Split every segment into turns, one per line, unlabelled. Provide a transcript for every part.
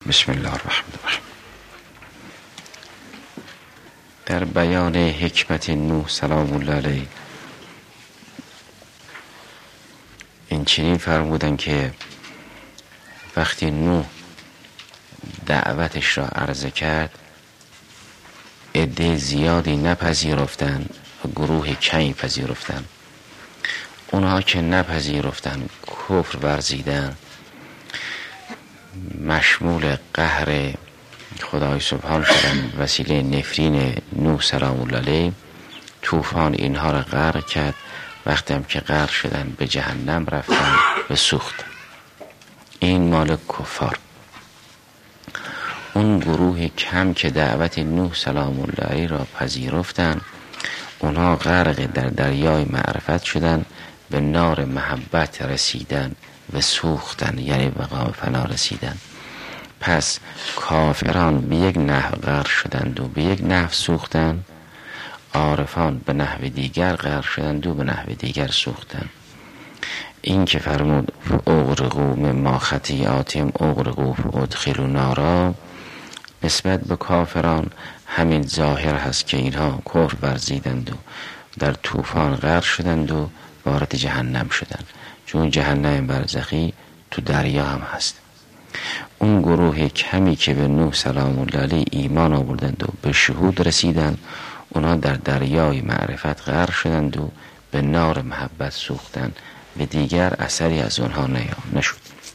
بسم الله الرحمن الرحیم. در بیان حکمت نوح سلام الله علیه این چنین فرمودن که وقتی نوح دعوتش را عرضه کرد، عده زیادی نپذیرفتن و گروه کمی پذیرفتن. اونها که نپذیرفتن، کفر ورزیدن، مشمول قهر خدای سبحان شدن. وسیله نفرین نوح سلام الله علیه طوفان اینها را غرق کرد. وقتی هم که غرق شدن به جهنم رفتن و سوختن. این مال کفار. اون گروه کم که دعوت نوح سلام الله علیه را پذیرفتن، اونها غرق در دریای معرفت شدن، به نار محبت رسیدن و سوختن، یعنی به مقام فنا رسیدن. پس کافران به یک نحو غرق شدند و به یک نحو سوختند، عارفان به نحو دیگر غرق شدند و به نحو دیگر سوختند. این که فرمود اغرقوا مما خطیئاتهم اغرقوا فادخلوا نارا، نسبت به کافران همین ظاهر هست که اینها کفر ورزیدند و در طوفان غرق شدند و وارد جهنم شدند، چون جهنم برزخی تو دریا هم هست. اون گروه کمی که به نوح سلام الله علیه ایمان آوردند و به شهود رسیدند، اونا در دریای معرفت غرق شدند و به نار محبت سوختند و دیگر اثری از اونها نشد.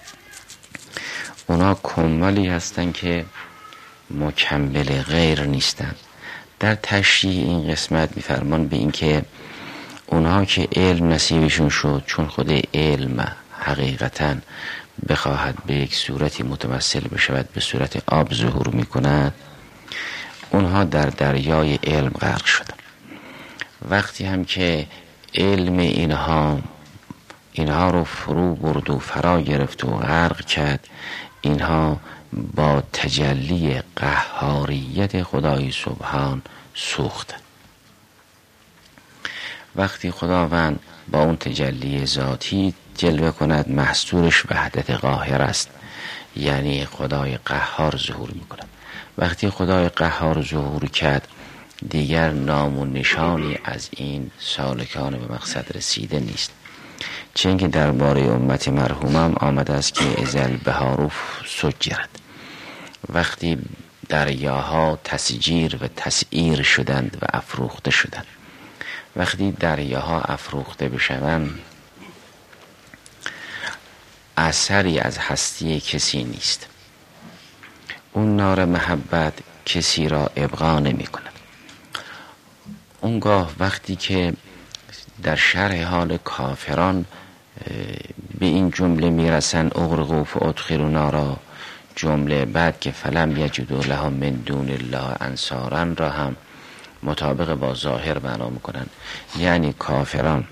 اونا کمالی هستند که مکمل غیر نیستند. در تشریح این قسمت میفرمان به این که اونها که علم نصیبشون شد، چون خود علم حقیقتاً بخواهد به یک صورتی متمثل بشود، به صورت آب ظهور میکند، اونها در دریای علم غرق شدند. وقتی هم که علم اینها رو فرو برد و فرا گرفت و غرق کرد، اینها با تجلی قهاریت خدای سبحان سوختند. وقتی خداوند با اون تجلی ذاتی جلوه کند، محصورش وحدت قاهر است، یعنی خدای قهار ظهور میکند. وقتی خدای قهار ظهور کرد، دیگر نام و نشانی از این سالکان به مقصد رسیده نیست. چون که درباره امت مرحومه هم آمده است که ازل بهار سجرت، وقتی دریاها تسجیر و تسعیر شدند و افروخته شدند. وقتی دریاها افروخته بشوند، اثری از هستی کسی نیست. اون نار محبت کسی را ابقا نمی کند. اونگاه وقتی که در شرح حال کافران به این جمله میرسن اغرقوا فادخلوا نارا، جمله بعد که فلم یجدوا لهم من دون الله انصارا را هم مطابق با ظاهر معنا میکنن. یعنی کافران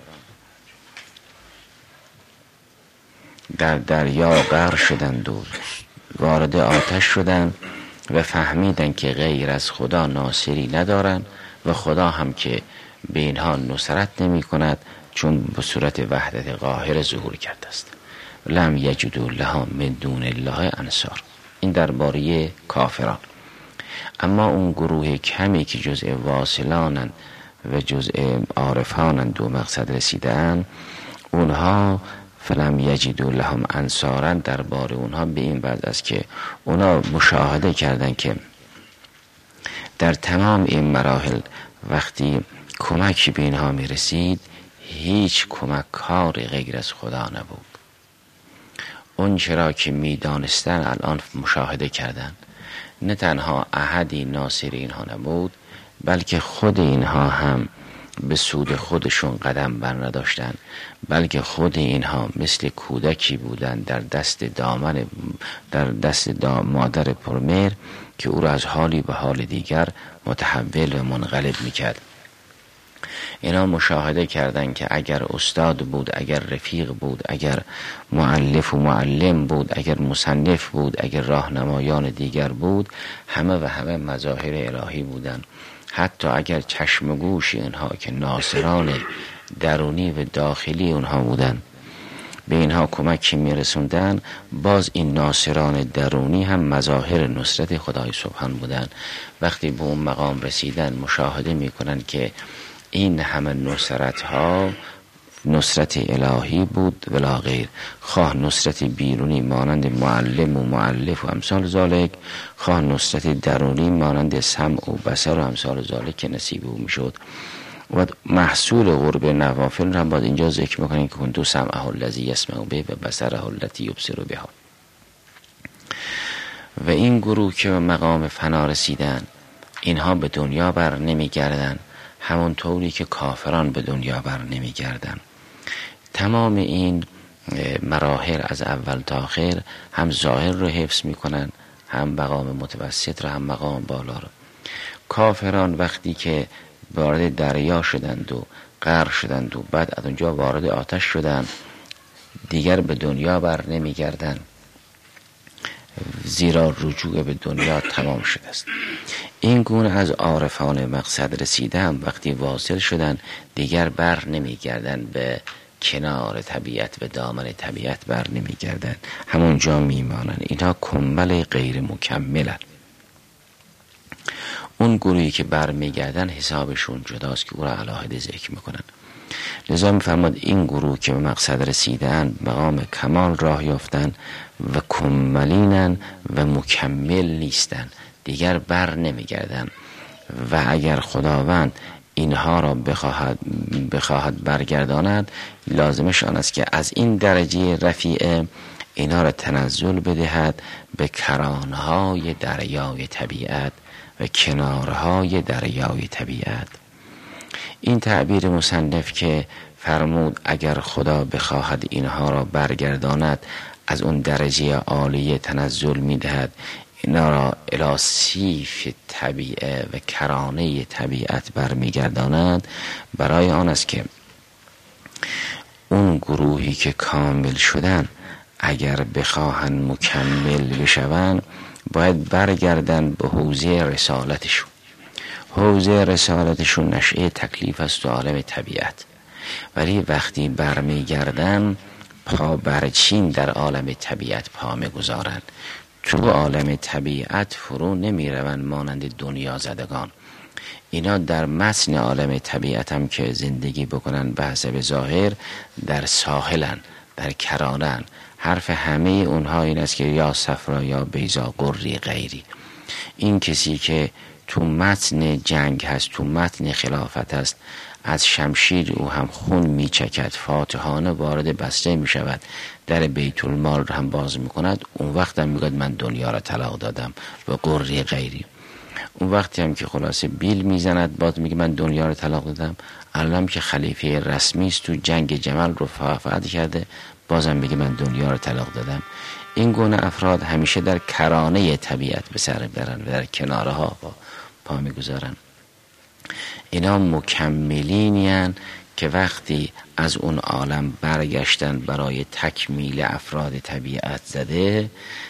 در دریا غرق شدند و وارد آتش شدند و فهمیدند که غیر از خدا ناصری ندارند و خدا هم که به اینها نصرت نمی کند، چون به صورت وحدت قاهر ظهور کرده است. لم یجدوا لهم من دون الله انصار. این درباره کافران. اما اون گروه کمی که جزء واصلانند و جزء عارفانند و مقصد رسیدن، اونها فلم یجدوا لهم انصارا، درباره اونها به این وضع است که اونها مشاهده کردند که در تمام این مراحل وقتی کمکی به اینها می رسید، هیچ کمک کار غیر از خدا نبود. اون چرا که می دانستن الان مشاهده کردن، نه تنها احدی ناصر اینها نبود، بلکه خود اینها هم به سود خودشون قدم بر نداشتن، بلکه خود اینها مثل کودکی بودن در دست مادر پرمهر که او را از حالی به حال دیگر متحول و منقلب میکرد. اینا مشاهده کردن که اگر استاد بود، اگر رفیق بود، اگر مؤلف و معلم بود، اگر مصنف بود، اگر راهنمایان دیگر بود، همه و همه مظاهر الهی بودن. حتی اگر چشم و گوش اینها که ناصران درونی و داخلی اونها بودن، به اینها کمکی میرسوندن، باز این ناصران درونی هم مظاهر نصرت خدای سبحان بودن. وقتی به اون مقام رسیدن مشاهده میکنن که این همه نصرت ها نصرت الهی بود ولا غیر، خواه نصرت بیرونی مانند معلم و مؤلف و امثال ذالک، خواه نصرت درونی مانند سمع و بصر و امثال ذالک که نصیب او میشد. و محصول قرب نوافل هم باید اینجا ذکر میکنیم که کنتو سمعه الذی یسمع به و بصره التی یبصر بها. و این گروه که به مقام فنا رسیدن اینها به دنیا بر نمیگردن، همون طوری که کافران به دنیا بر نمیگردن. تمام این مراحل از اول تا آخر هم ظاهر رو حفظ میکنن، هم مقام متوسط رو، هم مقام بالا رو. کافران وقتی که وارد دریا شدند و غرق شدند و بعد از اونجا وارد آتش شدند، دیگر به دنیا بر نمیگردن، زیرا رجوع به دنیا تمام شده است. این گونه از عارفان مقصد رسیدن وقتی واصل شدن دیگر بر نمیگردن، به کنار طبیعت و دامن طبیعت بر نمیگردن، همونجا میمانن. اینها کمل غیر مکملن. اون گروهی که بر میگردن حسابشون جداست که او را علاهده ذکر میکنن. لذا میفرماد این گروه که به مقصد رسیدن مقام کمال راه یافتن و کملینن و مکمل نیستن، دیگر بر نمیگردن. و اگر خداوند اینها را بخواهد برگرداند، لازمش آن است که از این درجه رفیع اینها را تنزل بدهد به کرانهای دریای طبیعت و کنارهای دریای طبیعت. این تعبیر مصنف که فرمود اگر خدا بخواهد اینها را برگرداند، از اون درجه عالی تنزل میدهد، اینا را الی سیف طبیعه و کرانه طبیعت برمیگرداند. برای آن است که اون گروهی که کامل شدن اگر بخواهن مکمل بشوند باید برگردن به حوزه رسالتشون. حوزه رسالتشون نشأه تکلیف است و عالم طبیعت، ولی وقتی برمیگردن پا برچین در عالم طبیعت پا میگذارن، تو عالم طبیعت فرو نمیروند مانند دنیا زدگان. اینا در متن عالم طبیعت هم که زندگی بکنن به حسب ظاهر در ساحلن، در کرانن. حرف همه اونها این است که یا صفرا یا بیضا قری غیری. این کسی که تو متن جنگ هست، تو متن خلافت هست، از شمشیر او هم خون میچکد، فاتحانه وارد بسته میشود، در بیت المال رو هم باز میکند، اون وقت هم میگوید من دنیا را طلاق دادم و قری غیری. اون وقتی هم که خلاصه بیل میزند باز میگه من دنیا را طلاق دادم. الان که خلیفه رسمی است تو جنگ جمل رو فتح کرده، بازم میگه من دنیا را طلاق دادم. این گونه افراد همیشه در کرانه طبیعت به سر برن و در کناره ها پا میگذارن. اینا مکملینین که وقتی از اون عالم برگشتن برای تکمیل افراد طبیعت زده،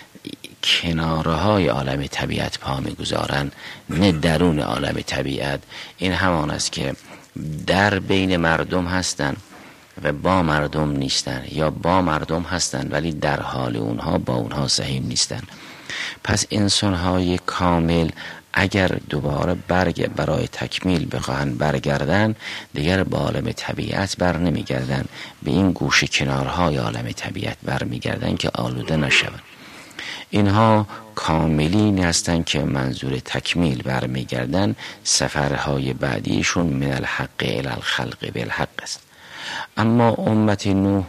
کناره های عالم طبیعت پا میگذارن، نه درون عالم طبیعت. این همان است که در بین مردم هستن و با مردم نیستن، یا با مردم هستن ولی در حال اونها با اونها سهیم نیستن. پس انسان‌های کامل اگر دوباره برای تکمیل بخواهن برگردن، دیگر به عالم طبیعت بر نمیگردن، به این گوشه کنارهای عالم طبیعت بر میگردن که آلوده نشوند. اینها کاملین هستند که منظور تکمیل بر میگردن. سفرهای بعدیشون من الحق الی الخلق بالحق است. اما امت نوح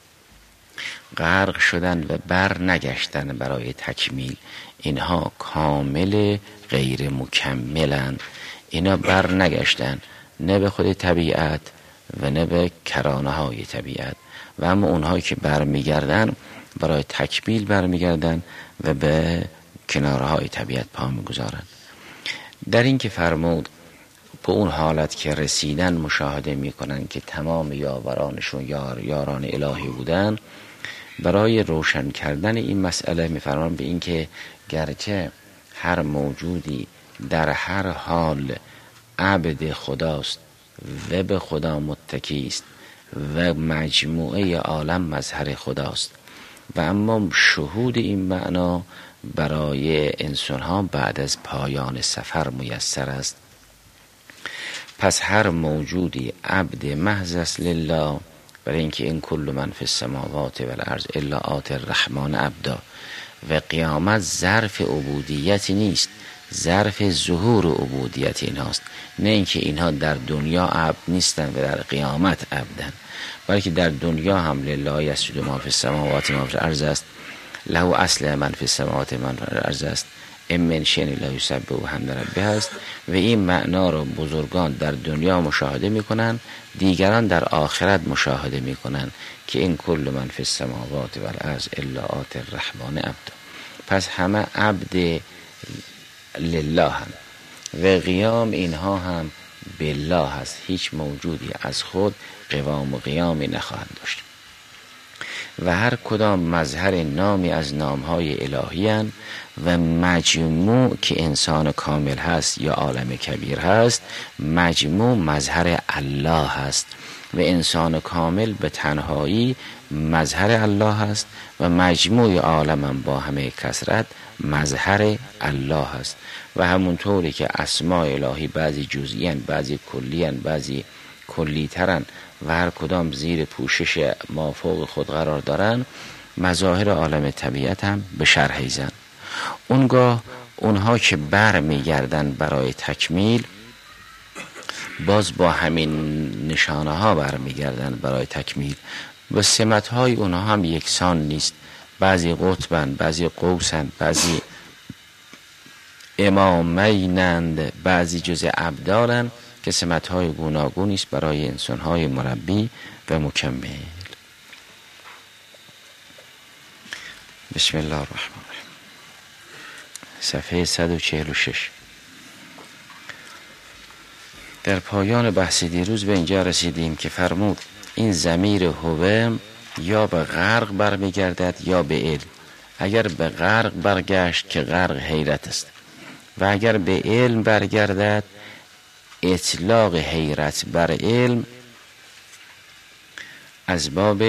غرق شدن و بر نگشتن برای تکمیل. اینها کامل غیر مکملن. اینا بر نگشتن نه به خود طبیعت و نه به کرانه های طبیعت. و اما اونهایی که بر میگردن برای تکمیل بر میگردن و به کناره های طبیعت پا میگذارن. در این که فرمود به اون حالت که رسیدن مشاهده میکنن که تمام یاورانشون یاران الهی بودن. برای روشن کردن این مسئله میفرمان به این که گرچه هر موجودی در هر حال عبد خداست و به خدا متکی است و مجموعه عالم مظهر خداست. و اما شهود این معنا برای انسان ها بعد از پایان سفر میسر است. پس هر موجودی عبد محض است لله، برای اینکه این کل من فی السماوات و الارض الا آتی الرحمن عبدا. و قیامت ظرف عبودیتی نیست، ظرف ظهور عبودیت اینهاست، نه اینکه اینها در دنیا عبد نیستن و در قیامت عبدن، بلکه در دنیا هم لله یسجد ما فی السماوات ما فی الارض است، له اصل من فی السماوات من فی الارض است، ان من شیء لا یسبح بحمد ربه است. و این معنا رو بزرگان در دنیا مشاهده میکنن، دیگران در آخرت مشاهده میکنن که این کل من فی السماوات و الارض الا آتی الرحمن عبدا. پس همه عبد لله هم و قیام اینها هم بالله هست. هیچ موجودی از خود قوام و قیامی نخواهد داشت و هر کدام مظهر نامی از نامهای الهی هستند و مجموع که انسان کامل هست یا عالم کبیر هست مجموع مظهر الله هست و انسان کامل به تنهایی مظهر الله هست و مجموع عالم با همه کثرت مظهر الله هست. و همونطوری که اسماء الهی بعضی جزئی اند، بعضی کلی اند، بعضی کلی ترن و هر کدام زیر پوشش مافوق خود قرار دارن، مظاهر عالم طبیعت هم به شرحیزن. اونگاه اونها که بر میگردن برای تکمیل باز با همین نشانه ها برمیگردن برای تکمیل و سمت های اونها هم یکسان نیست. بعضی قطبن، بعضی قوسن، بعضی امامینند، بعضی جز ابدالن که سمت های گوناگونی است برای انسان های مربی و مکمل. بسم الله الرحمن الرحیم. صفحه 146. در پایان بحث دیروز به اینجا رسیدیم که فرمود این ضمیر هو یا به غرق برمیگردد یا به علم. اگر به غرق برگشت که غرق حیرت است و اگر به علم برگردد اطلاق حیرت بر علم از باب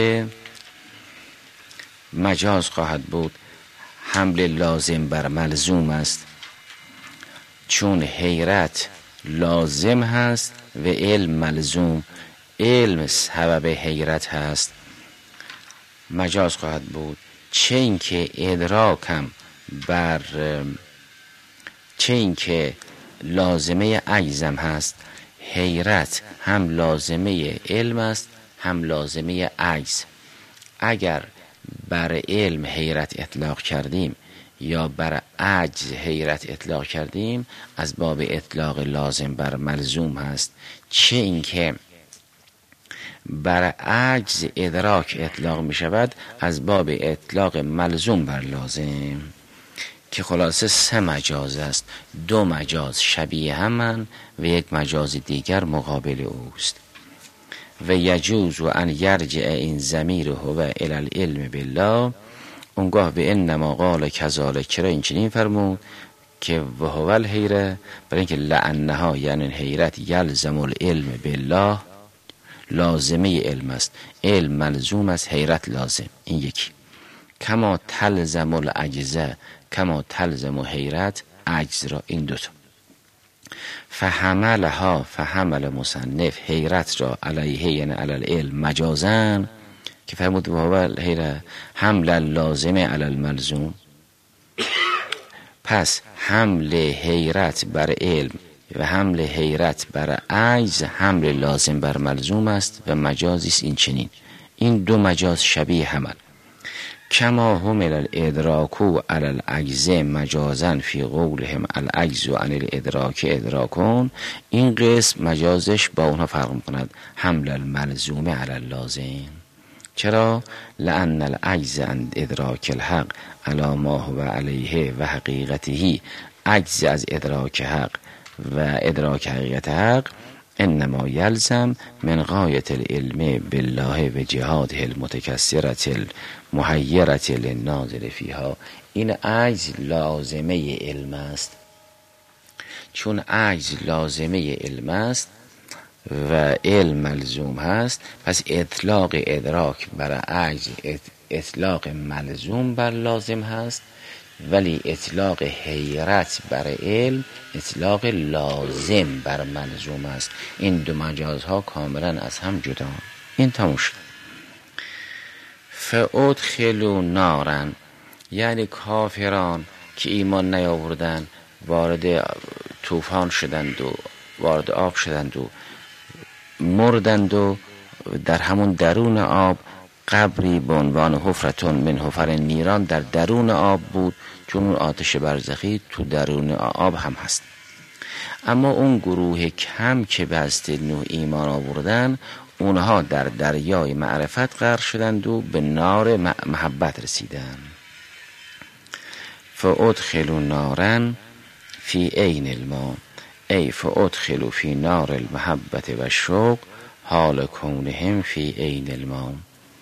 مجاز خواهد بود. حمل لازم بر ملزوم است، چون حیرت لازم هست و علم ملزوم. علم سبب حیرت هست، مجاز خواهد بود. چه اینکه ادراکم بر چه اینکه لازمه عجزم هست، حیرت هم لازمه علم است هم لازمه عجز. اگر بر علم حیرت اطلاق کردیم یا بر عجز حیرت اطلاق کردیم از باب اطلاق لازم بر ملزوم هست. چه اینکه بر عجز ادراک اطلاق می شود از باب اطلاق ملزوم بر لازم، که خلاصه 3 مجاز است. 2 مجاز شبیه همن و 1 مجاز دیگر مقابل اوست. و یجوز و ان یرجع این ضمیر هو الی العلم بالله. اونگاه به انما قال کذالک، چرا این چنین فرمود که و هو الحیره، برای اینکه لعنها یعنی حیرت یلزم العلم بالله، لازمه علم است، علم ملزوم است، حیرت لازم. این یکی. کما تلزم العجزه، کما تلزم حیرت عجز را. این 2 تا. فحملها، فحمل مصنف حیرت را علیه یعنی علی العلم مجازن، که فرمود و هو الحیره حمل لازم علی الملزوم. پس حمل حیرت بر علم و حمل حیرت بر عجز حمل لازم بر ملزوم است و مجازی است این چنین. این 2 مجاز شبیه همن. کما حمل الادراک علی العجز مجازا فی قولهم العجز عن الادراک ادراکون. این قسم مجازش با اونها فرق میکند، حمل الملزوم علی اللازم. چرا؟ لأن العجز عن ادراک الحق علی ما هو علیه و حقیقته، عجز از ادراک حق و ادراک حقیقت حق انما یلزم من غایت العلم بالله و جهاده المتکثرة المحیرة للناظر فیها. این عجز لازمه علم است. چون عجز لازمه علم است و علم ملزوم هست، پس اطلاق ادراک بر عجز اطلاق ملزوم بر لازم هست، ولی اطلاق حیرت بر علم اطلاق لازم بر ملزوم است. این دو مجازها کاملا از هم جدا. این تموم شد. فادخلوا نارا، یعنی کافران که ایمان نیاوردن وارد طوفان شدند و وارد آب شدند و مردند و در همون درون آب قبری به عنوان حفرتون من حفر نیران در درون آب بود، چون اون آتش برزخی تو درون آب هم هست. اما اون گروه کم که به هسته نوح ایمان آوردن، اونها در دریای معرفت غرق شدند و به نار محبت رسیدند. فادخلوا نارا فی عین الماء ای فادخلوا فی نار المحبت و الشوق حال کونهم فی عین الماء.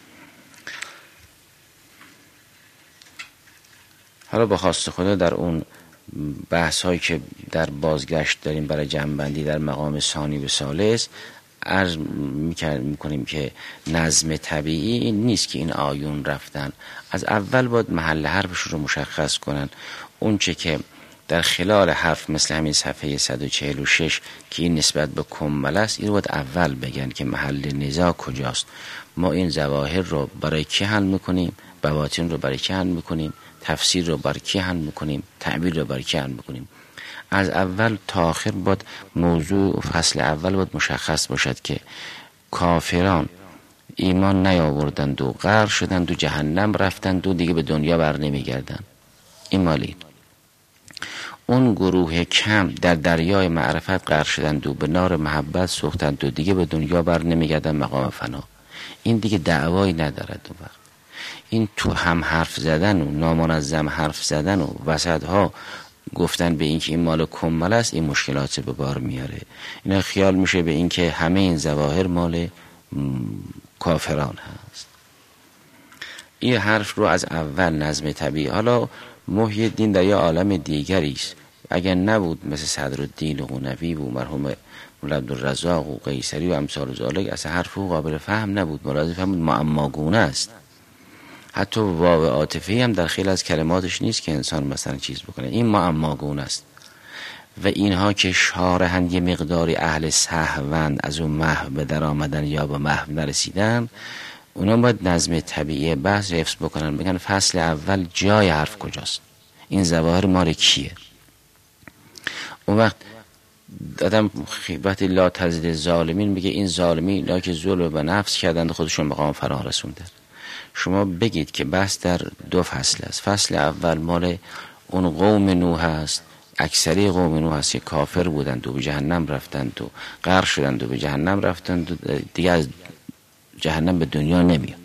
حالا با خواست خدا در اون بحث هایی که در بازگشت داریم برای جمع‌بندی در مقام ثانی و ثالث عرض میکنیم که نظم طبیعی این نیست که این آیون رفتن. از اول باید محل حرفش رو مشخص کنن. اون چه که در خلال حرف مثل همین صفحه 146 که این نسبت به کمل است، این رو باید اول بگن که محل نزاع کجاست. ما این ظواهر رو برای کی حل میکنیم؟ بواطن رو برای کی حل میکنیم؟ تفسیر رو برای کی حل میکنیم؟ تعبیر رو برای کی حل میکنیم؟ از اول تا آخر باید موضوع فصل اول باید مشخص باشد که کافران ایمان نیاوردند و غرق شدند و جهنم رفتند و دیگه به دنیا بر نمیگردند. این مالی. اون گروه کم در دریای معرفت غرق شدند و به نار محبت سوختند و دیگه به دنیا بر نمیگردند مقام فنا. این دیگه دعوایی ندارد. اون وقت این تو هم حرف زدن و نامنظم حرف زدن و وسط ها گفتن به این که این مال کمل است، این مشکلات به بار میاره. اینا خیال میشه به این که همه این ظواهر مال کافران هست. این حرف رو از اول نظم طبیعی. حالا محی الدین در یه عالم دیگری است. اگر نبود مثل صدرالدین و قنوی و مرحوم مولا عبدالرزاق و قیصری و امثال ذالک، اصلا حرف او قابل فهم نبود. مراد فهم معماگونه است. حتی واو عاطفی هم در خیلی از کلماتش نیست که انسان مثلا چیز بکنه. این معماگونه است. و اینها که شارحند یه مقداری اهل سهوند، از اون محو به در آمدن یا به محو نرسیدن، اونا باید نظم طبیعی بحث حفظ بکنن، بگن فصل اول جای حرف کجاست، این ظواهر مال کیه. اون وقت آدم وقتی لا تزد ظالمین میگه این ظالمین لا که ظلم به نفس کردند خودشون مقام فرا رسوندن. شما بگید که بحث در دو فصل است. فصل اول مال اون قوم نوح است، اکثری قوم نوح است که کافر بودند و به جهنم رفتند و غرق شدند و به جهنم رفتند و دیگه از جهنم به دنیا نمیاد.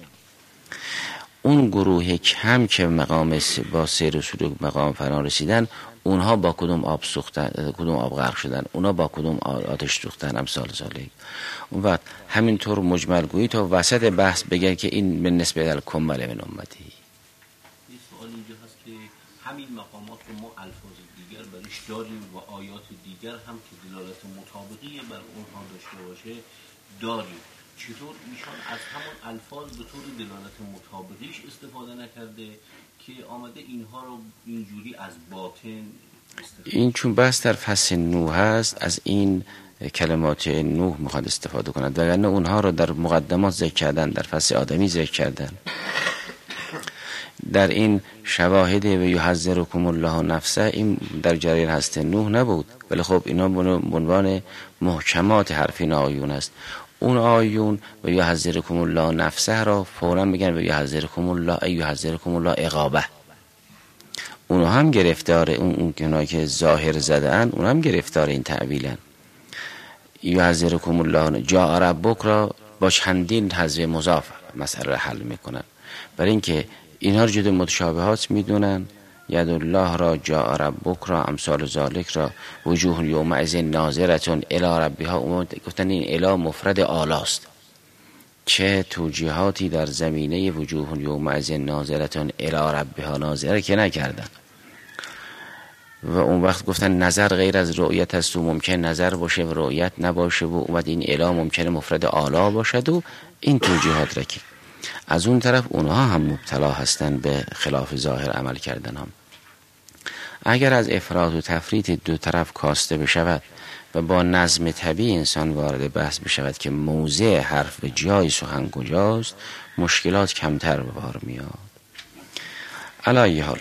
اون گروه کم که مقام با سیر و سلوک مقام فرا رسیدن، اونها با کدوم آب سوختن، کدوم آب غرق شدن، اونها با کدوم آتش سوختن، امثال ذالک. اون وقت همینطور مجمل گویی تا وسط بحث بگن که این به نسبت الکمل من امتی.
این سوال اینجا هست که همین مقامات رو ما الفاظ دیگر برش داریم و آیات دیگر هم که دلالت مطابقی بر اونها داشته باشه داریم. چطور ایشان از همون الفاظ به طور دلالت مطابقیش استفاده نکرده که آمده اینها رو اینجوری از باطن استفاده؟
این چون بحث در فصل نوح هست، از این کلمات نوح میخواد استفاده کند، وگرنه اونها رو در مقدمات ذکر کردن، در فصل آدمی ذکر کردن. در این شواهد و یحذرکم الله نفسه این در جریان هست نوح نبود، ولی خب اینا به عنوان محکمات حرفین آیون است. اون آیون و یحذرکم الله نفسه را فوراً بگن و یحذرکم الله ای یحذرکم الله عقابه. اونها هم گرفتار اون که ظاهر زدن، اونها هم گرفتار این تعبیلن. یحذرکم الله جاء ربک را با چندین حذف مضاف مسئله حل میکنن، برای اینکه اینها رو جدا متشابهات میدونن. ید الله را جاء ربک را امثال ذالک را وجوه یومئذ ناظرتون الی ربها، گفتن این الی مفرد آلاست. چه توجیهاتی در زمینه وجوه یومئذ ناظرتون الی ربها ناظره که نکردن. و اون وقت گفتن نظر غیر از رؤیت است و ممکن نظر باشه و رؤیت نباشه و اومد این اله ممکنه مفرد اعلی باشد و این توجیهات رکی. از اون طرف اونها هم مبتلا هستن به خلاف ظاهر عمل کردن هم. اگر از افراط و تفریط دو طرف کاسته بشود و با نظم طبیعی انسان وارد بحث بشود که موضع حرف و جای سخن کجاست، مشکلات کمتر به بار میاد. علی حال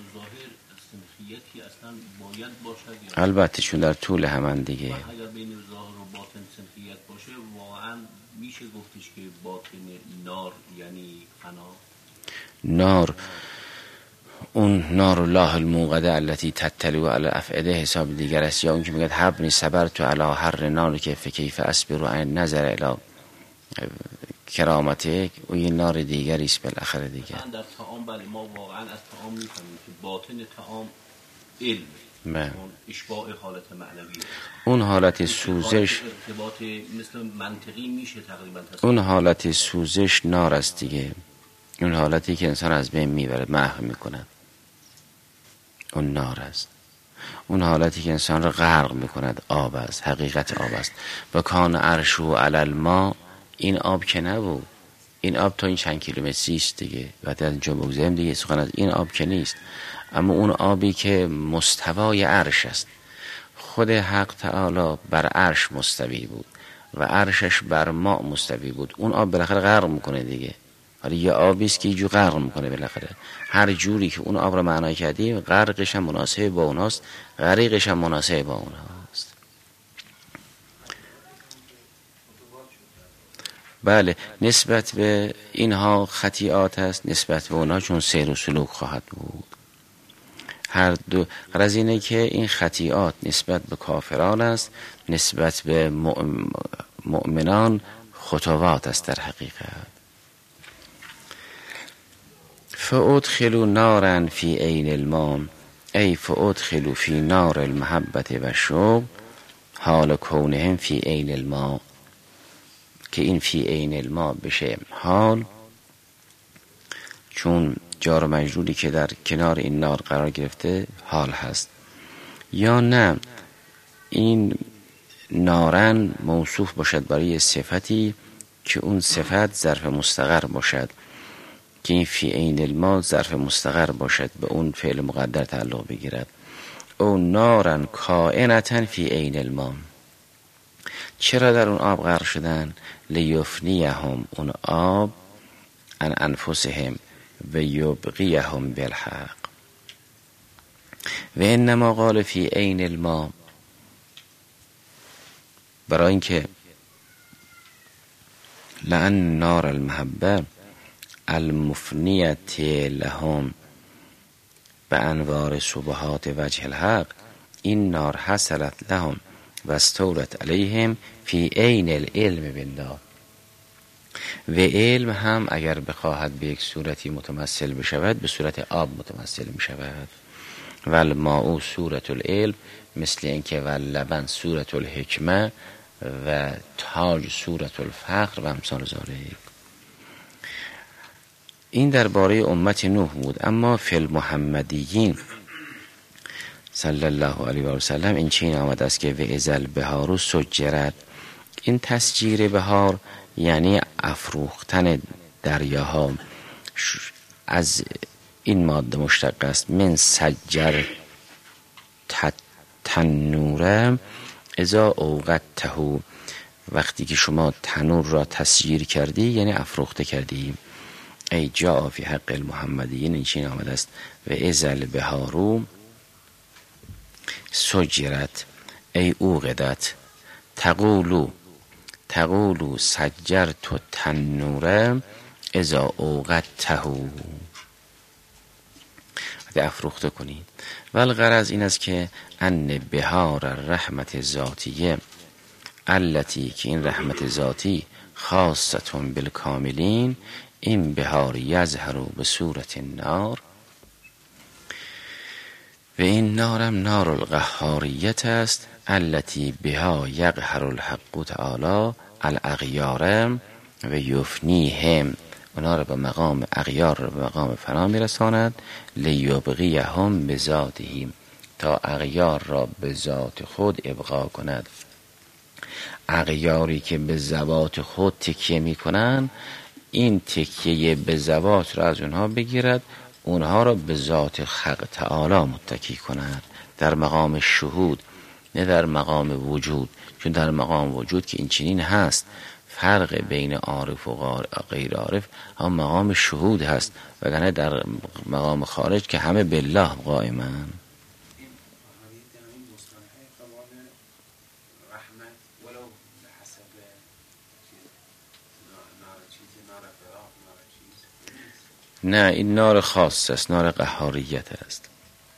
البته چون در طول همان دیگه
اگر بین ظاهر و باطن سنخیت باشه واقعا میشه گفتش که باطن نار یعنی فنا.
نار اون نار الله الموقده التي تطلع على الافئده حساب دیگر است، یا اون که میگه حبنی صبرت علی حر نار که فکیف اصبر عن نظر الی کرامته، و یه نار دیگری است بالاخره دیگه.
در طعام بله ما واقعا از طعام میفهمیم که باطن طعام علم، اشباع حالت معنوی،
اون حالت سوزش
ارتباط مثل منطقی میشه تقریبا
اون حالت سوزش نار است دیگه، اون حالتی که انسان از بین میبره محو میکنه اون نار است. اون حالتی که انسان رو غرق میکند آب است، حقیقت آب است. و کان عرشو علی الماء، این آب که نبود، این آب تا این چند کیلومتری است دیگه، وقتی از اینجا بگذاریم دیگه سخن از این آب که نیست، اما اون آبی که مستوای عرش است. خود حق تعالی بر عرش مستوی بود و عرشش بر ماء مستوی بود، اون آب بالاخره غرق میکنه دیگه. حالا یه آبی است که اینجور غرق میکنه بالاخره. هر جوری که اون آب رو معنی کردیم غرقش هم مناسب با اوناست، غریقش هم مناسب با اوناست. بله نسبت به اینها خطیئات است، نسبت به اونها چون سیر و سلوک خواهد بود. هر دو غرض اینه که این خطیئات نسبت به کافران است، نسبت به مؤمنان خطوات است در حقیقت. فادخلوا نارا فی عین الماء ای فادخلوا فی نار المحبت و شوق حال کونهم فی عین الماء، که این فی عین الماء بشه حال، چون جار و مجروری که در کنار این نار قرار گرفته حال هست. یا نه این نارن موصوف باشد برای صفتی که اون صفت ظرف مستقر باشد، که این فی عین الماء ظرف مستقر باشد به اون فعل مقدر تعلق بگیرد. او نارن کائنتن فی عین الماء، چرا در اون آب غرق شدن؟ لیفنیهم، اون آب ان انفسهم و یبقیهم بالحق. و انما قال فی عین الماء، برای اینکه لأن نار المحبه المفنیت لهم به انوار سبحات وجه الحق، این نار حصلت لهم و استولت علیهم فی عین العلم بالله. و علم هم اگر بخواهد به یک صورتی متمثل بشود به صورت آب متمثل می شود. و الماء صورت العلم، مثل اینکه و لبن صورت الحکمه و تاج صورت الفقر و امثال ذالک. این درباره امت نوح بود. اما فی المحمدیین صلی الله علیه و سلم این چین آمده است که و اذا البحار سجرت، این تسجیر بهار یعنی افروختن دریاها، از این ماده مشتق است. من سجر تنوره اذا اوقدته، وقتی که شما تنور را تسجیر کردی یعنی افروخته کردی. ای جا فی حق المحمدیین این چین آمده است و اذا البحار سجرت ای اوقدت تقولو سجرت تنوره اذا اوقدته، افروخته کنید. والغرض این است که ان بهار الرحمت ذاتیه التي، که این رحمت ذاتی خاصتون بالکاملین، این بهار یظهر به صورت النار، و این نارم نار القهاریت است التي بها یقهر الحق تعالی الاغیار و یفنیهم، اونا را به مقام اغیار را به مقام فنا میرساند. لیبقیهم بذاتهم، تا اغیار را به ذات خود ابقا کند. اغیاری که به ذوات خود تکیه می کنن، این تکیه به ذوات را از اونها بگیرد، اونها را به ذات حق تعالی متکی کند، در مقام شهود نه در مقام وجود. چون در مقام وجود که این چنین هست، فرق بین عارف و غیر عارف هم مقام شهود هست، وگرنه در مقام خارج که همه بالله قائمن. نه، این نار خاص است، نار قهاریت است.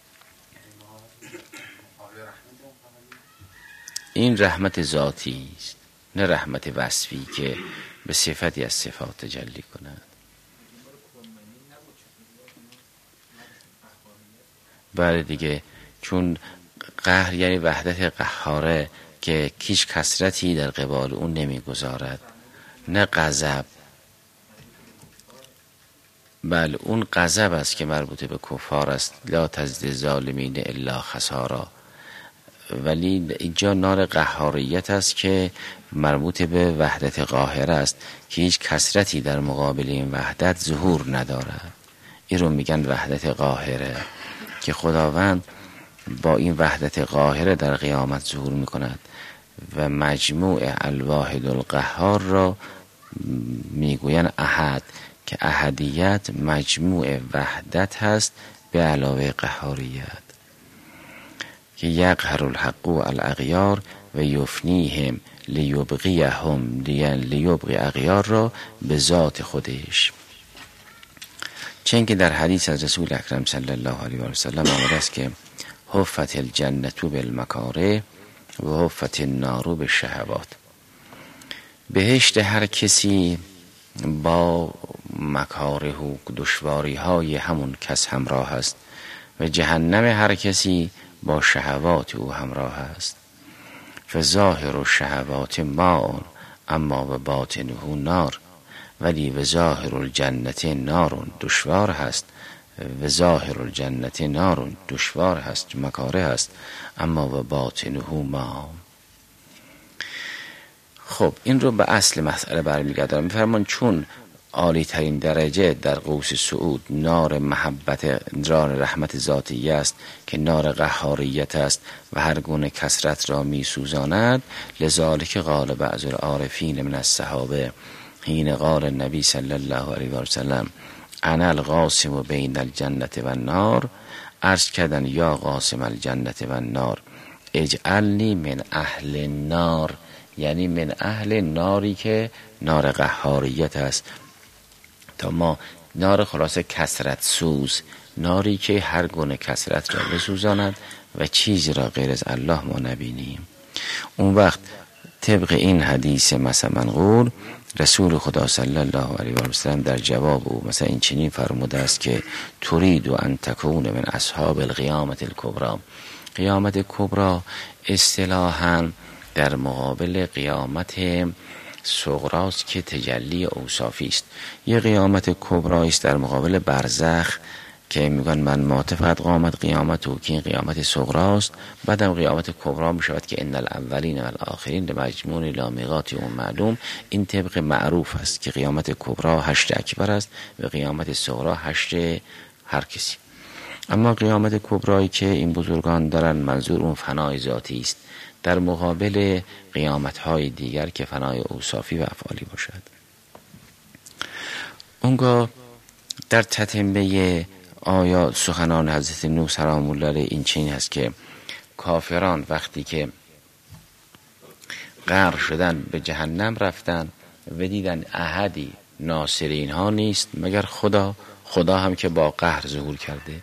این رحمت ذاتی است، نه رحمت وصفی که به صفتی از صفات تجلی کند. بله دیگه، چون قهر یعنی وحدت قهاره که هیچ کثرتی در قبال اون نمیگذارد، نه غضب. بله، اون غضب است که مربوط به کفار است، لا تزد ظالمین الا خسارا. ولی اینجا نار قهاریت است که مربوط به وحدت قاهره است که هیچ کثرتی در مقابل این وحدت ظهور ندارد. این رو میگن وحدت قاهره که خداوند با این وحدت قاهره در قیامت ظهور میکند و مجموع الواحد القهار را میگوین احد، که احدیت مجموع وحدت هست به علاوه قهاریت، که یقهر الحق الاغیار و یفنیهم لیبغیهم، لیبغی اغیار را به ذات خودش. چون که در حدیث از رسول اکرم صلی الله علیه و سلم آمده است که حفت الجنة بالمکاره و حفت النار بالشهوات. بهشت هر کسی با مکاره و دشواری های همون کس همراه است و جهنم هر کسی با شهوات او همراه است. فظاهر الشهوات ماء اما و باطنه نار، ولی و ظاهر الجنة نار، دشوار هست. و ظاهر الجنة نار، دشوار هست، مکاره هست، اما و باطنه ماء. خب این رو به اصل مسئله برمیگردم. میفرمان چون عالی ترین درجه در قوس صعود نار محبت، نار رحمت ذاتی است که نار قهاریت است و هر گونه کثرت را می سوزاند، لذالک قال بعض العارفین من الصحابه حین قال النبی صلی الله علیه و سلم انا القاسم بین الجنة و النار، عرض کردن یا قاسم الجنة و النار اجعلنی من اهل النار، یعنی من اهل ناری که نار قهاریت است، تا ما نار خلاصه کثرت سوز، ناری که هر گونه کثرت را بسوزاند و چیزی را غیر از الله ما نبینیم. اون وقت طبق این حدیث مثلا منقول، رسول خدا صلی الله علیه و سلم در جواب او مثلا این چنین فرموده است که ترید ان تکون من اصحاب القیامت الکبری. قیامت کبرا اصطلاحاً در مقابل قیامت صغراست که تجلی اوصافی است. یه قیامت کبرا است در مقابل برزخ که میگن من مات فقط قامت قیامت و که این قیامت صغراست. بعدم قیامت کبرا میشود که ان الاولین و الاخرین لمجموعون الی میقات یوم معلوم. این طبق معروف است که قیامت کبرا حشر اکبر است و قیامت صغرا حشر هر کسی. اما قیامت کبرایی که این بزرگان دارن منظور اون فنای ذاتی است، در مقابل قیامت‌های دیگر که فنای اوصافی و افعالی باشد. اونگاه در تتمه آیات سخنان حضرت نوح سلام الله علیه این چنین هست که کافران وقتی که غرق شدن به جهنم رفتن و دیدن احدی ناصر اینها نیست مگر خدا هم که با قهر ظهور کرده.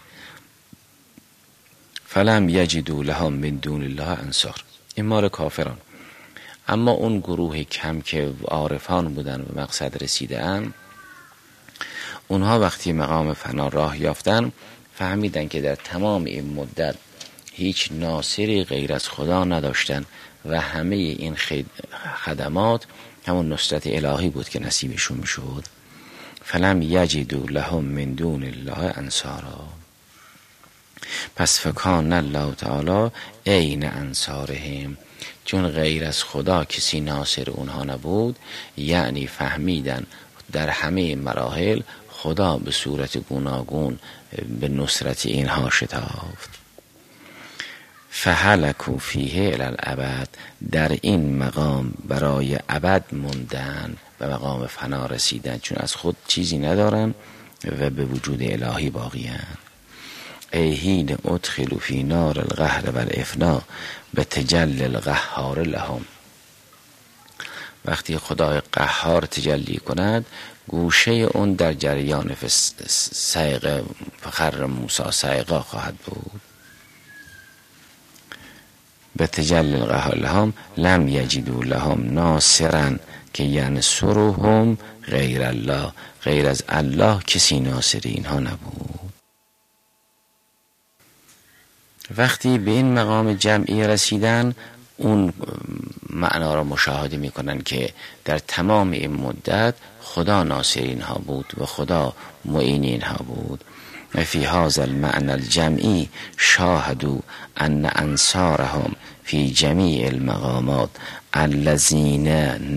فلم یجدوا لهم من دون الله انصار. این مال کافران. اما اون گروه کم که عارفان بودن و مقصد رسیده اند، اونها وقتی مقام فنا راه یافتن فهمیدن که در تمام این مدت هیچ ناصری غیر از خدا نداشتن و همه این خدمات همون نصرت الهی بود که نصیبشون میشد. فلم یجدوا لهم من دون الله انصارا. پس فکان الله تعالی عین انصارهم، چون غیر از خدا کسی ناصر اونها نبود، یعنی فهمیدن در همه مراحل خدا به صورت گوناگون به نصرت اینها شتافت. فهلکوا فیه الی الابد، در این مقام برای ابد موندن، به مقام فنا رسیدن، چون از خود چیزی ندارن و به وجود الهی باقی‌اند. ای حین ادخلوا فی نار القهر و الافنا به تجلی القهار لهم، وقتی خدای قهار تجلی کند گوشه اون در جریان صیقه فخر موسی صیقه خواهد بود. به تجلی القهار لهم لم یجدوا لهم ناصرا که ینصرهم غیر الله، غیر از الله کسی ناصری اینها نبود. وقتی به این مقام جمعی رسیدن، اون معنا را مشاهده میکنن که در تمام این مدت خدا ناصر اینها بود و خدا معین اینها بود. و فی هذا المعنى الجمعی شاهدوا ان انصارهم فی جمیع المقامات الذین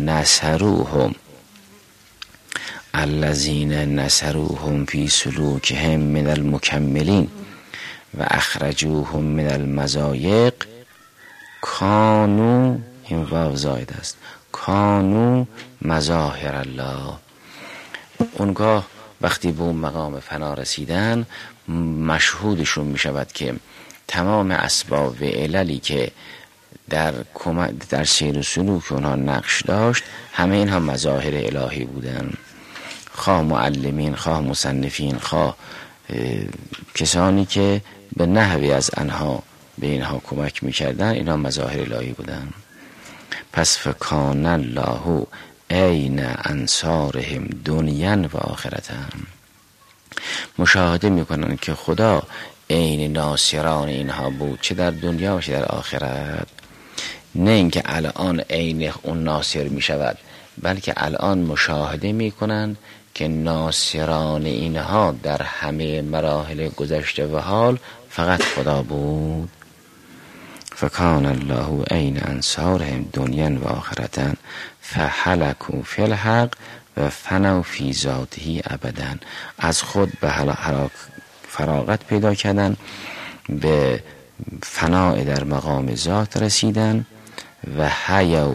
نصروهم فی سلوکهم من المکملین و اخرجوهم من المضایق کانو، این واو زاید است، کانو مظاهر الله. اونگاه وقتی به اون مقام فنا رسیدن مشهودشون می شود که تمام اسباب و عللی که در سیر و سلوک اونها نقش داشت همه اینها مظاهر الهی بودن، خواه معلمین، خواه مصنفین، خواه کسانی که به نحوی از آنها به اینها کمک میکردن، اینها مظاهر الهی بودن. پس فکان الله عین انصارهم دنیا و آخرتا، مشاهده میکنن که خدا عین ناصران اینها بود، چه در دنیا و چه در آخرت. نه اینکه الان عین اون ناصر میشود، بلکه الان مشاهده میکنن که ناصران اینها در همه مراحل گذشته و حال فقط خدا بود. فکان الله عین انصارهم دنیا و آخرتا فهلکوا فی الحق و فنوا فی ذاته ابدا، از خود به فراغت پیدا کردن، به فناء در مقام ذات رسیدن و حیوا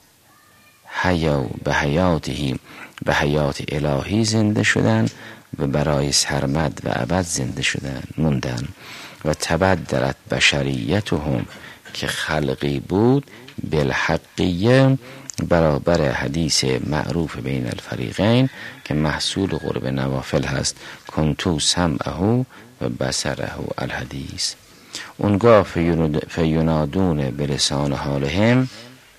به حیاته، به حیات الهی زنده شدن و برای سرمد و ابد زنده شدن موندن. و تبدلت بشریتهم که خلقی بود بالحقیه، برابر حدیث معروف بین الفریقین که محصول قرب نوافل هست، کنتو سمعه و بصره الحدیث. اونگاه فینادون بلسان حالهم،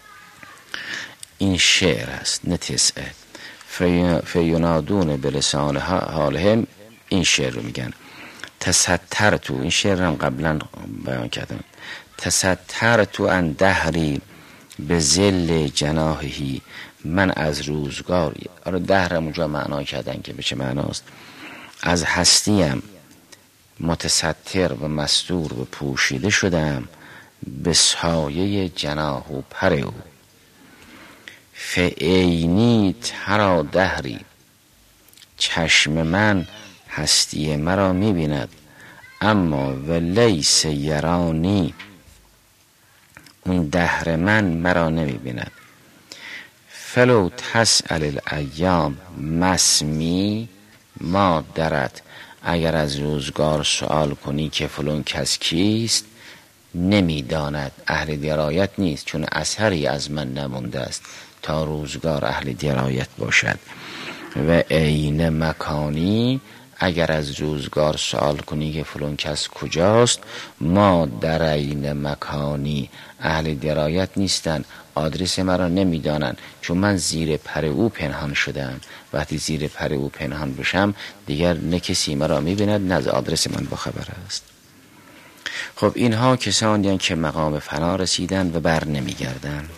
این شعر است نه تسعه، فینادون بلسان حالهم، این شعر رو میگن. تسترتو، این شعر هم قبلا بیان کردم، تسترتو ان دهری به ذل جناحی، من از روزگار، دهرم اونجا معنا کردن که به چه معناست، از هستیم متستر و مستور و پوشیده شدم به سایه جناح و پر او. فعینی ترا دهری، چشم من هستی مرا میبیند، اما ولیس یرانی، اون دهر من مرا نمیبیند. فلو تسأل الایام مسمی ما درت، اگر از روزگار سوال کنی که فلان کس کیست، نمیداند، اهل درایت نیست، چون اثری از من نمونده است تا روزگار اهل درایت باشد. و عین مکانی، اگر از روزگار سوال کنی که فلان کس کجاست، ما در عین مکانی، اهل درایت نیستن، آدرس مرا نمیدانن، چون من زیر پر او پنهان شدم. وقتی زیر پر او پنهان بشم دیگر نه کسی مرا میبیند، نه از آدرس من باخبر است. خب اینها کسانی که مقام فنا رسیدن و بر نمیگردن،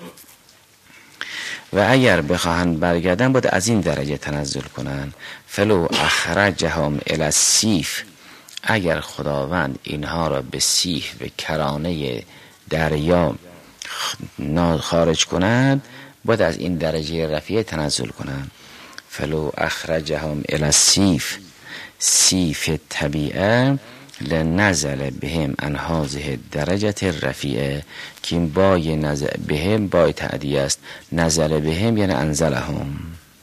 و اگر بخواهند برگردن باید از این درجه تنزل کنن. فلو اخرجهم الی السیف، اگر خداوند اینها را به سیف و کرانه دریا خارج کند باید از این درجه رفیع تنزل کنند. فلو اخرجهم الی السیف، سیف طبیعه، لنزل بهم عن هذه درجه الرفیعه، که این بای نزل بهم بای تعدیه است. نزل بهم یعنی انزلهم،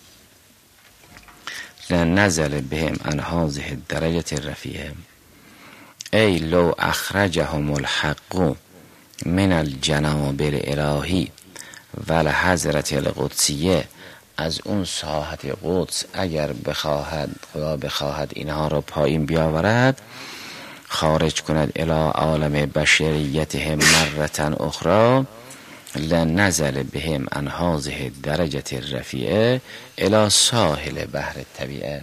لنزل بهم عن هذه درجه الرفیعه. ای لو اخرجهم الحق من الجناب الالهی و الحضرة القدسیه، از اون ساحت قدس اگر بخواهد خدا بخواهد اینها را پایین بیاورد، خارج کند الی عالم بشریتهم مرة اخرى، لنزل بهم عن هذه درجه الرفیعه الی ساحل بحر الطبیعه.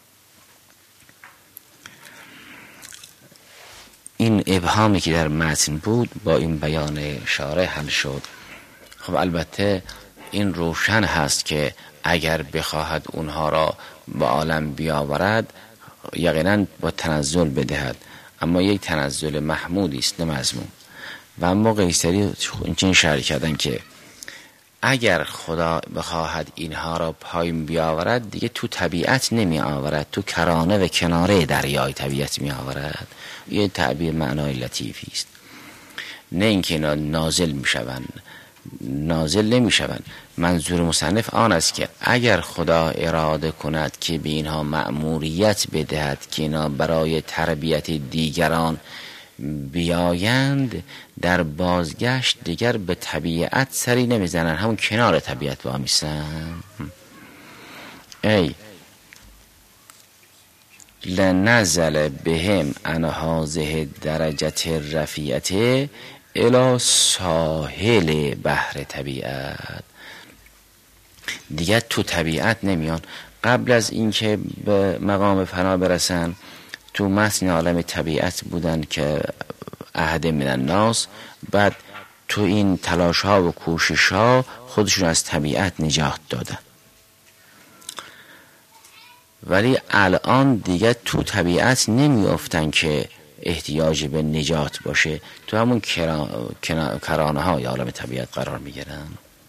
این ابهامی که در متن بود با این بیان شارح حل شد. خب البته این روشن هست که اگر بخواهد اونها را به عالم بیاورد یقینا با تنزل بدهد، اما یک تنزل محمودی است نه مذموم. و اما قیصری این شرح کردن که اگر خدا بخواهد اینها را پایین بیاورد دیگه تو طبیعت نمی آورد، تو کرانه و کناره دریای طبیعت می آورد. یه تعبیر معنای لطیفی است، نه اینکه اینا نازل می شوند، نازل نمی شوند. منظور مصنف آن است که اگر خدا اراده کند که به اینها مأموریت بدهد که اینا برای تربیت دیگران بیایند، در بازگشت دیگر به طبیعت سری نمیزنن، همون کنار طبیعت با میسن. ای لنزل بهم عن هذه درجه الرفیعه الی ساحل بحر طبیعت، دیگر تو طبیعت نمیان. قبل از اینکه به مقام فنا برسن تو متن عالم طبیعت بودن که احد من الناس، بعد تو این تلاش ها و کوشش ها خودشون از طبیعت نجات دادن، ولی الان دیگه تو طبیعت نمی افتن که احتیاج به نجات باشه، تو همون کرانه های عالم طبیعت قرار می گیرن.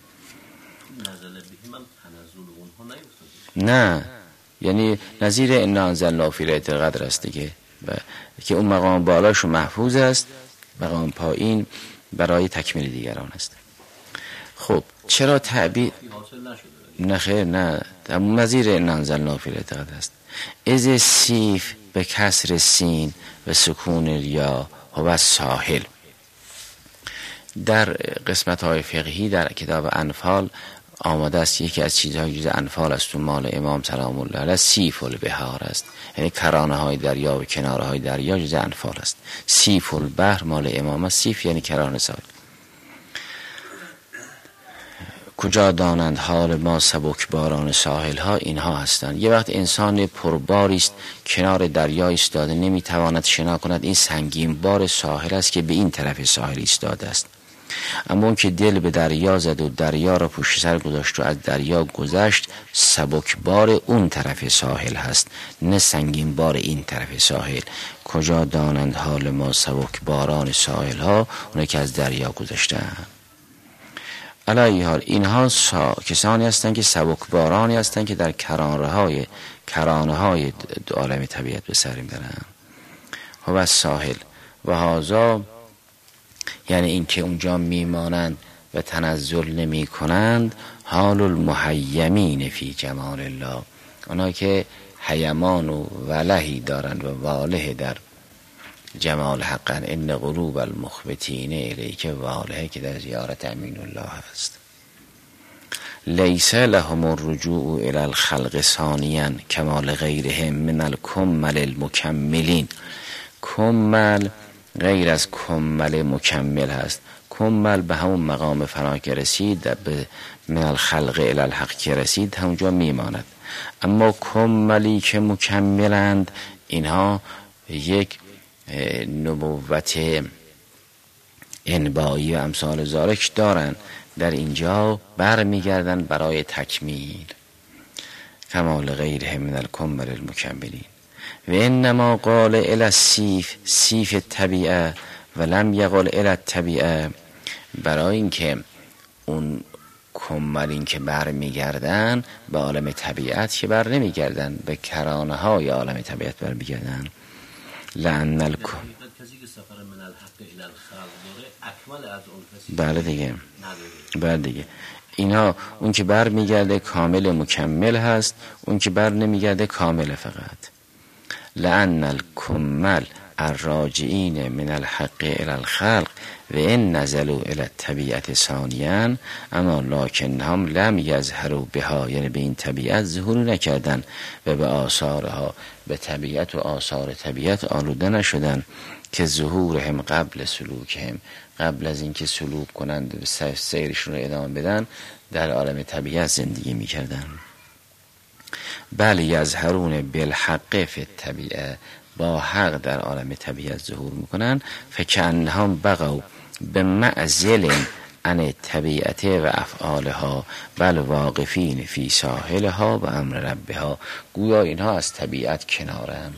نه، یعنی نظیر انا انزلنا فی لیلة القدر است دیگه، که اون مقام بالاشو محفوظ است، مقام پایین برای تکمیل دیگران است. خب چرا تعبیر نه خیر نه، نظیر انا انزلنا فی لیلة القدر است. از سیف به کسر سین و سکون الیا و ساحل. در قسمت های فقهی در کتاب انفال آمده است یکی از چیزهای جز انفال است تو مال امام سلام الله علیه سیف البحار است، یعنی کرانه های دریا و کناره های دریا جز انفال است. سیف البحر مال امام است، سیف یعنی کرانه ساحل. کجا دانند حال ما سبک باران ساحل ها، اینها هستند. یه وقت انسان پرباری است کنار دریا ایستاده، نمیتواند شنا کند این سنگین بار ساحل است که به این طرف ساحل ایستاده است. اما اون که دل به دریا زد و دریا را پشت سر گذاشت و از دریا گذشت، سبک بار اون طرف ساحل هست نه سنگین بار این طرف ساحل. کجا دانند حال ما سبک باران ساحل ها، اونه که از دریا گذشتن. علی حال اینها کسانی هستند که سبک بارانی هستند که در کرانه های عالم طبیعت به سر میبرن. و ساحل و هازا یعنی این که اونجا میمانند و تنزل نمی کنند. حال المحیمین فی جمال الله، اونا که حیمان و ولهی دارند و واله در جمال حقا. ان قلوب المخبتین الیک واله که در زیارت امین الله هست. لیس لهم الرجوع الی الخلق ثانیا کمال غیرهم من الکمل المکملین. کمل غیر از کمل مکمل هست. کمل به همون مقام فنا که رسید، به من الخلق الی الحق که رسید همونجا میماند. اما کملی که مکملند اینها یک نبوت انبایی و امثال ذالک دارن، در اینجا بر میگردن برای تکمیل. کمال غیره من الکمل المکملین. و انما قال الی سیف طبیعه و لم یقل الی الطبیعه، برای اینکه اون کمل این که بر میگردن به عالم طبیعت که بر نمیگردن، به کرانه های عالم طبیعت بر میگردن. لأن
کسی که سفر من الحق الی الخلق داره اکمل از اون کسی
بله دیگه
نداره.
بله دیگه، اینا اون که بر میگرده کامل مکمل هست، اون که بر نمیگرده کامل فقط. لأن الکمل الراجعین من الحق الی الخلق و ان نزلوا الی الطبیعت ثانیا اما لکنهم لم یظهروا بها، یعنی به این طبیعت ظهور نکردن و به آثارها، به طبیعت و آثار طبیعت آلوده نشدن که ظهورهم قبل سلوکهم، قبل از اینکه سلوک کنند و سیرشون رو ادامه بدن در عالم طبیعت زندگی میکردن. بل یظهرون بالحق فی الطبیعه، با حق در عالم طبیعت ظهور میکنن. فکأنهم بقوا به معزل عن طبیعت و افعالها بل واقفین فی ساحلها و امر ربها، گویا اینها از طبیعت کنارن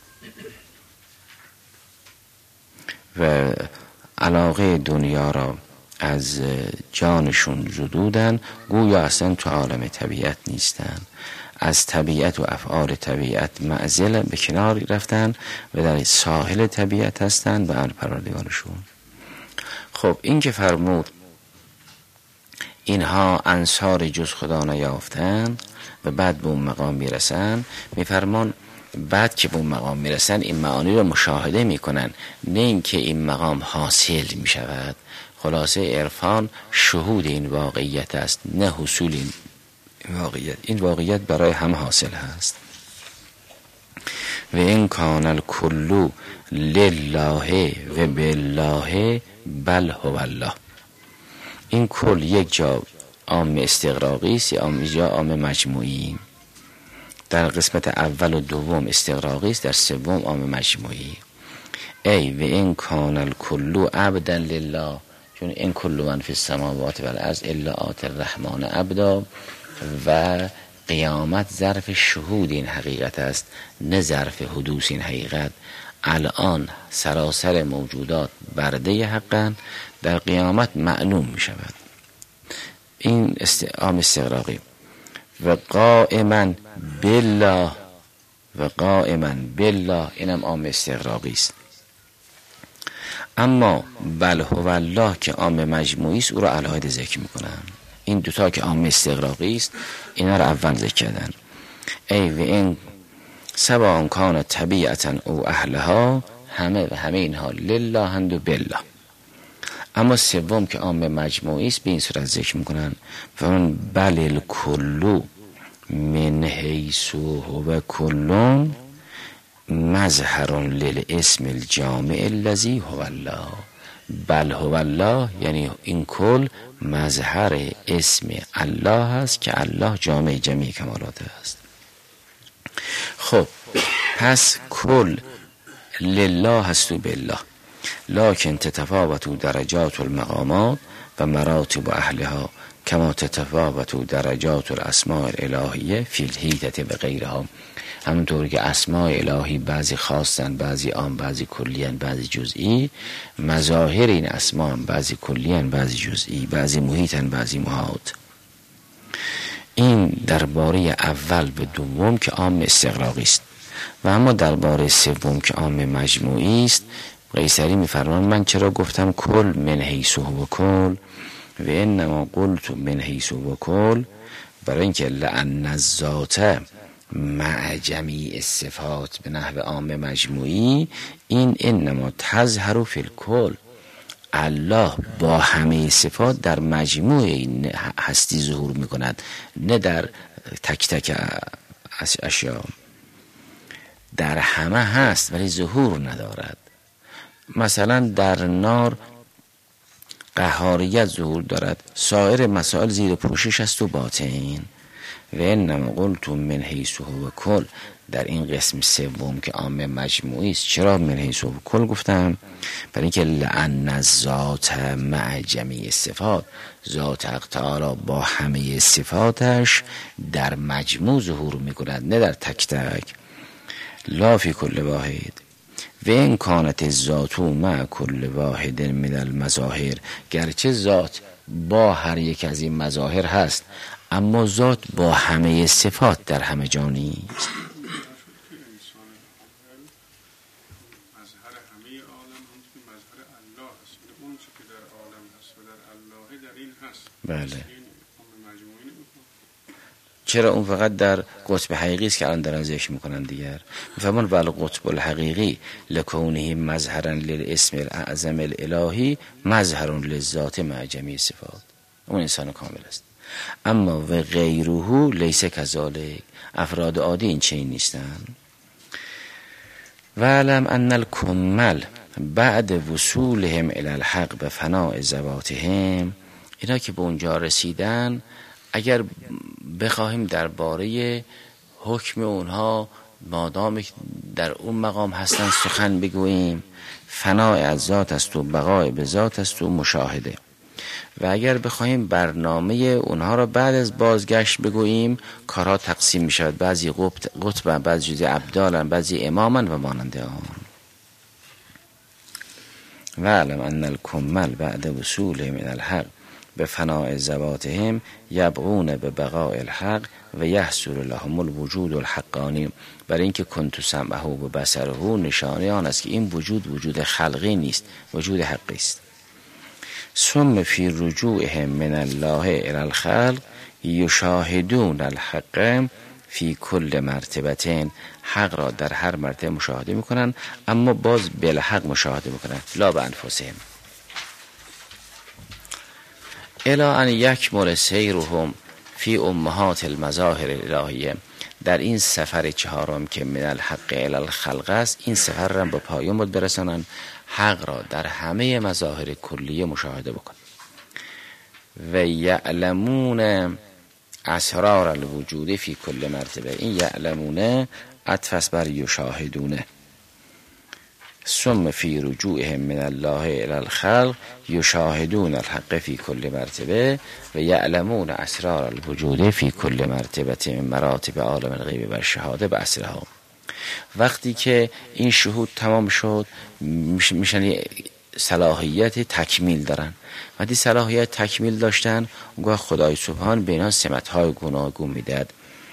و علاقه دنیا را از جانشون زدودن، گویا اصلا تو عالم طبیعت نیستن، از طبیعت و افعال طبیعت معزل به کنار رفتن و در ساحل طبیعت هستن به امر پروردگارشون. خب این که فرمود اینها انصار جز خدا نیافتن و بعد به اون مقام میرسن، میفرمان بعد که به اون مقام میرسن این معانی رو مشاهده میکنن، نه اینکه این مقام حاصل میشود. خلاصه عرفان شهود این واقعیت است، نه حصول این واقعیت. این واقعیت برای هم حاصل هست. و این کان الکل لله و بالله بل هو الله. این کل یک جا عام استغراقی است، یک جا عام مجموعی. در قسمت اول و دوم استغراقی است، در سوم عام مجموعی. ای و این کان الکل عبدا لله، چون این کل من فی السماوات و الارض الا آتی الرحمن عبدا، و قیامت ظرف شهود این حقیقت است، نه ظرف حدوث این حقیقت. الان سراسر موجودات برده حقن، در قیامت معلوم می شود. این عام استغراقی. و قائما بالله، و قائما بالله اینم عام استغراقی است. اما بل هو الله که عام مجموعی است، او را علاهده ذکر میکنن. این دوتا که عام استغراقی است اینا را اول ذکر کردن. ای و این سواء کان طبیعتا او اهلها، همه و همه اینها لله هند و بالله. اما سوم که عام مجموعی است به این صورت ذکر میکنن فرمان بل الکل من حیث هو کلون مظهر للاسم الجامع الذی هو الله. بل هو الله یعنی این کل مظهر اسم الله است که الله جامع جمیع کمالات است. خب پس کل لله هست و بالله، لکن تتفاوت درجات المقامات و مراتب اهلها کما تتفاوت درجات الاسماء الالهیه فی الحیطه و غیرها. همونطور که اسماء الهی بعضی خاصن، بعضی عام، بعضی کلیان، بعضی جزئی، مظاهر این اسماء بعضی کلیان، بعضی جزئی، بعضی محیطن، بعضی محاط. این درباره اول و دوم که عام استغراقی است. و اما درباره سوم که عام مجموعی است، قیصری می‌فرماید من چرا گفتم کل من حیث و کل و انما قلت من حیث و کل، برای اینکه لأن الذات مع جمیع صفات به نحو عام مجموعی، این انما تظهر فی الکل، الله با همه صفات در مجموع این هستی ظهور میکند، نه در تک تک اشیا. در همه هست ولی ظهور ندارد. مثلا در نار قهاریت ظهور دارد، سایر مسائل زیر پوشش است و باطن. و انما قلت من حیث و کل، در این قسم سوم که عام مجموعی است چرا من حیث و کل گفتم؟ برای اینکه لأن الذات مع جمیع صفات، ذات حق تعالی با همه صفاتش در مجموع ظهور میکند، نه در تک تک. لا فی کل واحد و این کانت الذات مع کل واحد من المظاهر، گرچه ذات با هر یک از این مظاهر هست اما ذات با همه صفات در همه جا نیست. بله. چرا اون فقط در قطب حقیقی است که الان دارن ذکر میکنن دیگر. میفهمون بله قطب الحقیقی لکونه مظهرا للاسم الاعظم الالهی مظهر للذات مع جمیع صفات، اون انسان کامل است. اما و غیره لیس کذالک، افراد عادی این چنین نیستند. و علم ان الکمل بعد وصولهم الی الحق به فناء ذواتهم، اینا که به اونجا رسیدن اگر بخواهیم درباره حکم اونها مادام در اون مقام هستن سخن بگوییم، فناء از ذات است و بقای به ذات است و مشاهده. و اگر بخواهیم برنامه اونها را بعد از بازگشت بگوییم کارها تقسیم می شود، بعضی قطب، بعضی جزء ابدالن، بعضی امامن و ماننده آن. و علم ان الکمل بعد وصولهم من الحق به فناء ذواتهم یبغون به بقاء الحق و یحصل لهم الوجود الحقانی، برای اینکه کنت سمعه و بصره نشانه آن است که این وجود خلقی نیست، وجود حقی است. ثم فی رجوعهم من الله الی الخلق یشاهدون الحق فی کل مرتبتین، حق را در هر مرتبه مشاهده میکنن اما باز بالحق مشاهده میکنن لا به انفسهم. الی ان یکمل سیرهم فی امهات المظاهر الالهیه، در این سفر چهارم که من الحق الی الخلق است، این سفر را به پایان بود برسانن، حق را در همه مظاهر کلیه مشاهده بکن. و یعلمون اسرار الوجود فی کل مرتبه، این یعلمون عطف بر یشاهدونه. ثم فی رجوعهم من الله الی الخلق یشاهدون الحق فی کل مرتبه و یعلمون اسرار الوجود فی کل مرتبه من مراتب عالم الغیب و شهاده به اسرها. وقتی که این شهود تمام شد میشن صلاحیت تکمیل دارن. وقتی صلاحیت تکمیل داشتن اونگاه خدای سبحان به اینا سمت‌های گوناگون میداد.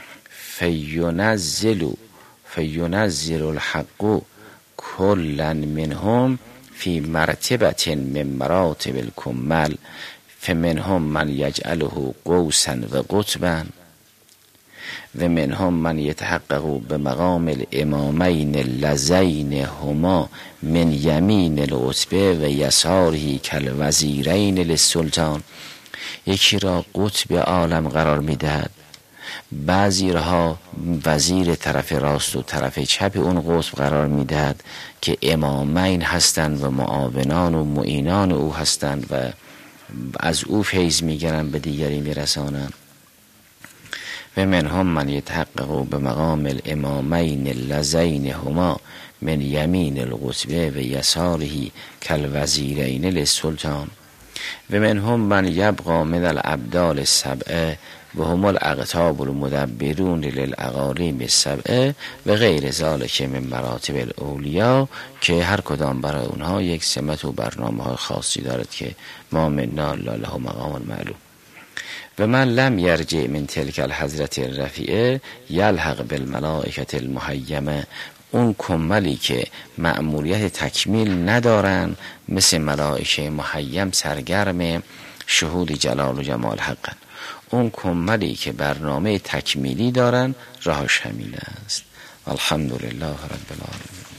فینزل الحق کلا منهم فی مرتبه من مراتب الکمل فمنهم من یجعله قوسا و قطبا و منهم من یتحقق به مقام الامامین اللذین هما من یمین القطبه و یساره کالوزیرین للسلطان. یکی را قطب عالم قرار میدهد، بعضی را وزیر طرف راست و طرف چپ اون قطب قرار میدهد که امامین هستند و معاونان و معینان او هستند و از او فیض میگیرن به دیگری میرسانند. و منهم من یتحقق به مقام الامامین اللذین هما من یمین القطبه و یساره کالوزیرین للسلطان و منهم من یبقى من الابدال السبعه و هم الاقطاب المدبرون للاقالیم السبعه و غیر ذلک من مراتب الاولیا، که هر کدام برای اونها یک سمت و برنامه های خاصی دارد که ما منا له مقام معلوم. و من لم یرجع من تلک الحضرت الرفیعه یلحق بالملائکه المحیمه، اون کملی که مأموریت تکمیل ندارن مثل ملائکه محیم سرگرم شهود جلال و جمال حقن، اون کملی که برنامه تکمیلی دارن راهش همین است. الحمدلله رب العالمین.